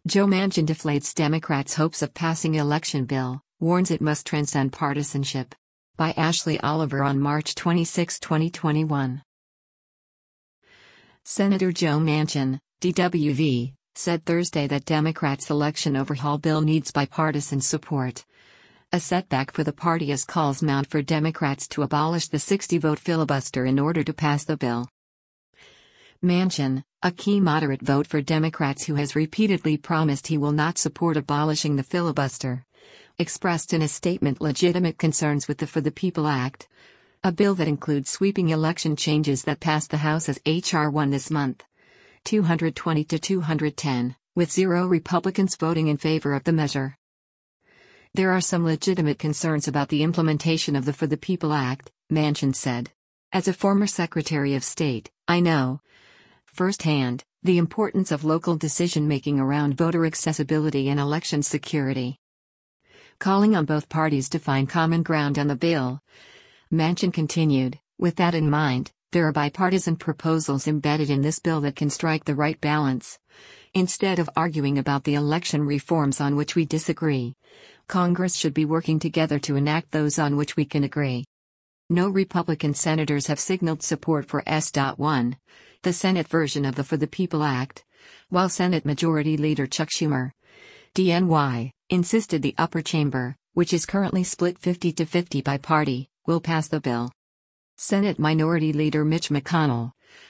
Joe Manchin deflates Democrats' hopes of passing election bill, warns it must transcend partisanship. By Ashley Oliver on March 26, 2021. Senator Joe Manchin, DWV, said Thursday that Democrats' election overhaul bill needs bipartisan support. A setback for the party as calls mount for Democrats to abolish the 60-vote filibuster in order to pass the bill. Manchin, a key moderate vote for Democrats who has repeatedly promised he will not support abolishing the filibuster, expressed in a statement legitimate concerns with the For the People Act, a bill that includes sweeping election changes that passed the House as H.R. 1 this month, 220 to 210, with 0 Republicans voting in favor of the measure. There are some legitimate concerns about the implementation of the For the People Act, Manchin said. As a former Secretary of State, I know firsthand the importance of local decision-making around voter accessibility and election security. Calling on both parties to find common ground on the bill, Manchin continued, with that in mind, there are bipartisan proposals embedded in this bill that can strike the right balance. Instead of arguing about the election reforms on which we disagree, Congress should be working together to enact those on which we can agree. No Republican senators have signaled support for S.1, the Senate version of the For the People Act, while Senate Majority Leader Chuck Schumer, DNY, insisted the upper chamber, which is currently split 50-50 by party, will pass the bill. Senate Minority Leader Mitch McConnell,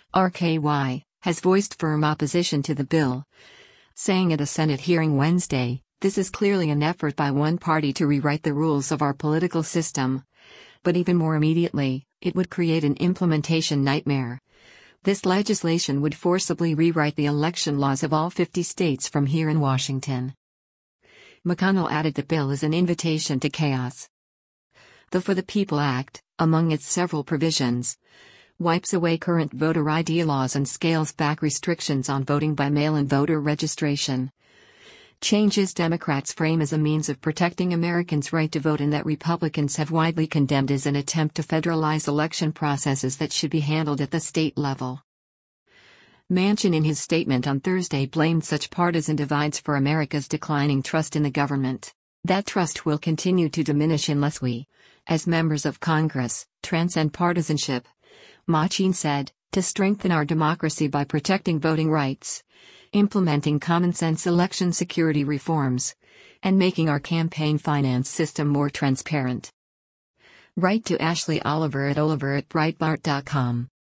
RKY, has voiced firm opposition to the bill, saying at a Senate hearing Wednesday, "This is clearly an effort by one party to rewrite the rules of our political system. But even more immediately, it would create an implementation nightmare. This legislation would forcibly rewrite the election laws of all 50 states from here in Washington." McConnell added the bill is an invitation to chaos. The For the People Act, among its several provisions, wipes away current voter ID laws and scales back restrictions on voting by mail-in voter registration. Changes Democrats frame as a means of protecting Americans' right to vote and that Republicans have widely condemned as an attempt to federalize election processes that should be handled at the state level. Manchin in his statement on Thursday blamed such partisan divides for America's declining trust in the government. That trust will continue to diminish unless we, as members of Congress, transcend partisanship, Manchin said, to strengthen our democracy by protecting voting rights, implementing common-sense election security reforms, and making our campaign finance system more transparent. Write to Ashley Oliver at Breitbart.com.